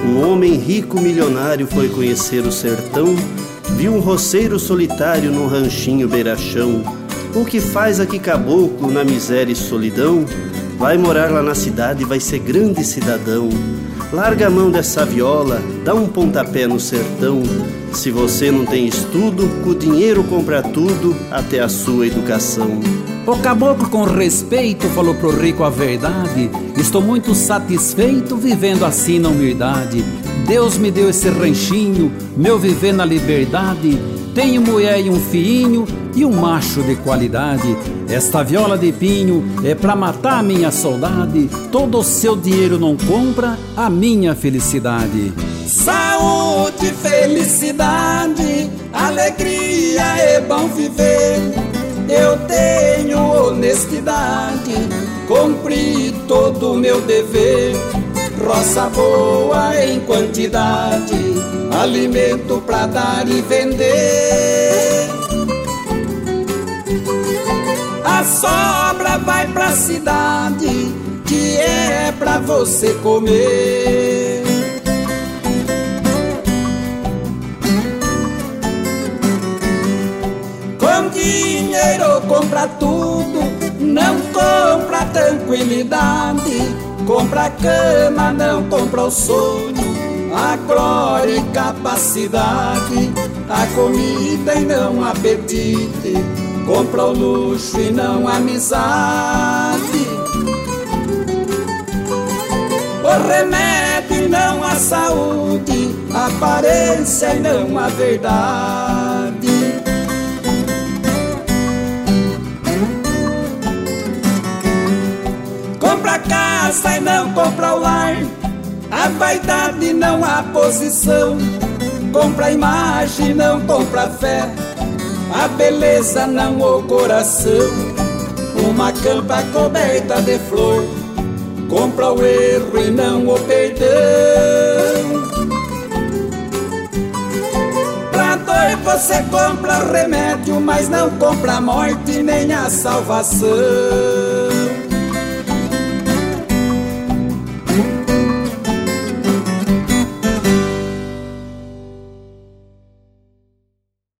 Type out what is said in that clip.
Um homem rico milionário foi conhecer o sertão, viu um roceiro solitário num ranchinho beirachão. O que faz aqui caboclo na miséria e solidão? Vai morar lá na cidade e vai ser grande cidadão. Larga a mão dessa viola, dá um pontapé no sertão. Se você não tem estudo, com o dinheiro compra tudo, até a sua educação. O caboclo com respeito falou pro rico a verdade: estou muito satisfeito vivendo assim na humildade. Deus me deu esse ranchinho, meu viver na liberdade. Tenho mulher e um filhinho e um macho de qualidade. Esta viola de pinho é pra matar a minha saudade. Todo o seu dinheiro não compra a minha felicidade. Saúde, felicidade, alegria, é bom viver. Eu tenho honestidade, cumpri todo o meu dever. Roça boa em quantidade, alimento pra dar e vender. A sobra vai pra cidade, que é pra você comer. Com dinheiro compra tudo, não compra tranquilidade. Compra cama, não compra o sonho, a glória e capacidade, a comida e não apetite. Compra o luxo e não a amizade, o remédio e não a saúde, a aparência e não a verdade. Compra a casa e não compra o lar, a vaidade e não a posição. Compra a imagem e não compra a fé, a beleza não o coração. Uma campa coberta de flor, compra o erro e não o perdão. Pra dor você compra remédio, mas não compra a morte nem a salvação.